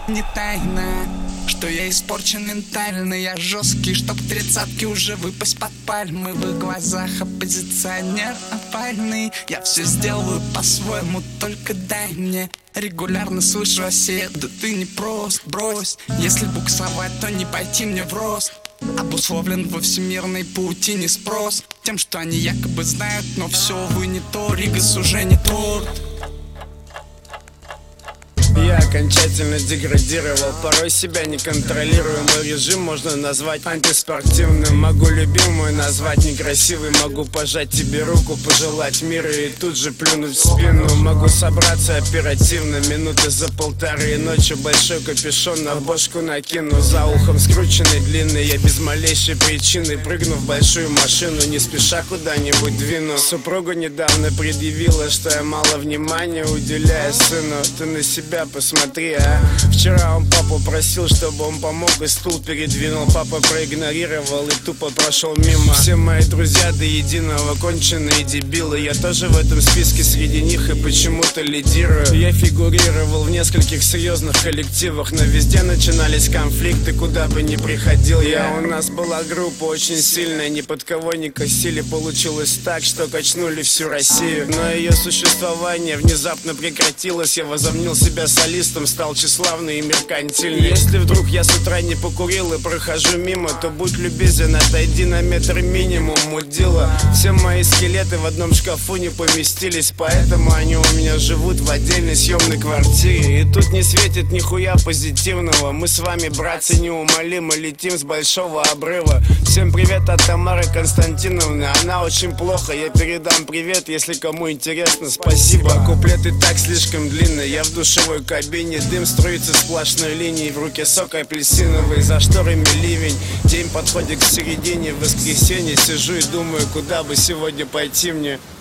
Не тайна, что я испорчен ментально. Я жесткий, чтоб тридцатки уже выпасть под пальмы. В их глазах оппозиционер опальный. Я все сделаю по-своему, только дай мне. Регулярно слышу о себе, да ты не прост, брось. Если буксовать, то не пойти мне в рост. Обусловлен во всемирной паутине спрос тем, что они якобы знают, но все, увы, не то. Ригас уже не торт. Я окончательно деградировал, порой себя не контролирую. Мой режим можно назвать антиспортивным. Могу любимую назвать некрасивой. Могу пожать тебе руку, пожелать мира и тут же плюнуть в спину. Могу собраться оперативно, минуты за полторы. Ночью большой капюшон на бошку накину. За ухом скрученный длинный, я без малейшей причины прыгну в большую машину, не спеша куда-нибудь двину. Супруга недавно предъявила, что я мало внимания уделяю сыну. Ты на себя посмотри, а. Вчера он папу просил, чтобы он помог и стул передвинул. Папа проигнорировал и тупо прошел мимо. Все мои друзья до единого конченые дебилы. Я тоже в этом списке среди них и почему-то лидирую. Я фигурировал в нескольких серьезных коллективах, но везде начинались конфликты, куда бы ни приходил я. У нас была группа очень сильная, ни под кого не косили. Получилось так, что качнули всю Россию. Но ее существование внезапно прекратилось. Я возомнил себя солистом, стал тщеславный и меркантильный. Если вдруг я с утра не покурил и прохожу мимо, то будь любезен, отойди на метр минимум, мудила. Все мои скелеты в одном шкафу не поместились, поэтому они у меня живут в отдельной съемной квартире. И тут не светит нихуя позитивного. Мы с вами, братцы, неумолимо летим с большого обрыва. Всем привет от Тамары Константиновны. Она очень плохо, я передам привет, если кому интересно, спасибо. Куплет и так слишком длинный, я в душевой кабине. Дым струится сплошной линией, в руке сок апельсиновый, за шторами ливень. День подходит к середине, в воскресенье сижу и думаю, куда бы сегодня пойти мне.